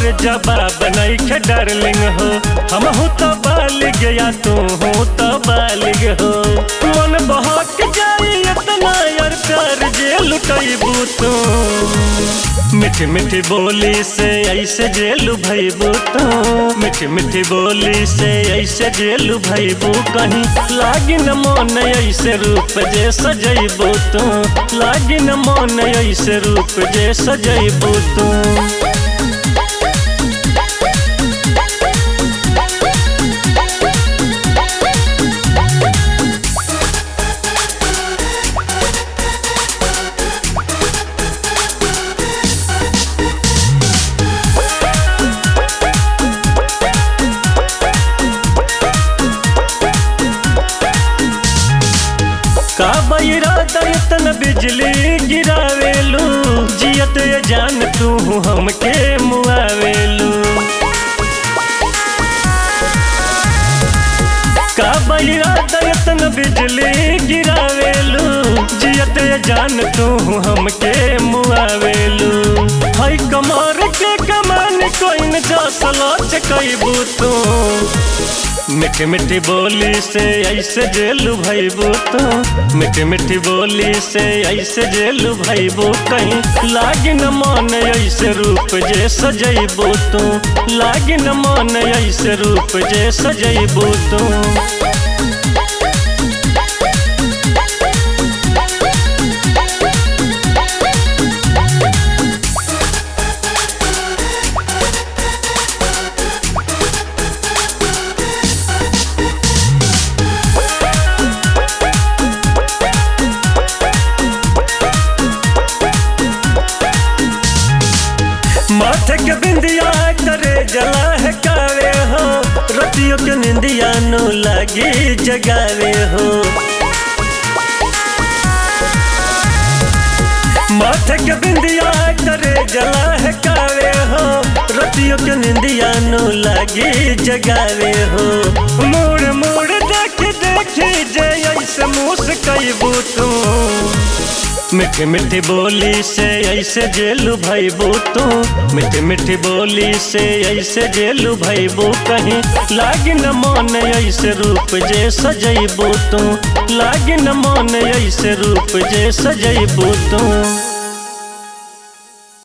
तोहर जवाब नइखे डार्लिंग हो। हम हूँ तो बालिग या तू हूँ तो बालिग हो। मन बहक जाई इतना यार प्यार जे लुटैबू तू। मीठी मीठी बोली से ऐसे जेलू भैबू तू। मीठी मीठी बोली से ऐसे जेलू भैबू। कहीं लागी न मन ऐसे रूप जे सजैबू तू। लागी न मन ऐसे रूप जे सजैबू तू। का बैरादा इतना बिजली गिरावेलू। जियत ये जान तू हमके मुआवेलू। का बैरादा इतना बिजली गिरावेलू। जियत ये जान तू हमके मुआवेलू। हई कमर के कमान कोई न जसलो चकैबू तू। मीठी मीठी बोली से ऐसे जेलू भैबू तू। मीठी मीठी बोली से ऐसे जेलू भैबू। कहीं लागी न मन ऐसे रूप जे सजैबू तू। लागी न मन ऐसे रूप जे सजैबू तू। माथे के बिंदिया करे जला है कावे हो। रतियों के निंदिया नो लगी जगावे हो। माथे के बिंदिया करे जला है कावे हो। रतियों के निंदिया नो लगी जगावे हो। मोड़ मोड़ देखी देखी जे ऐसे मुस्कैबू तू। मीठी मीठी बोली से ऐसे जेलू भैबू तू। मीठी मीठी बोली से ऐसे जेलू भैबू। कहीं लागी न मन ऐसे रूप जे सजैबू तू। लागी न मन ऐसे रूप जे सजैबू तू।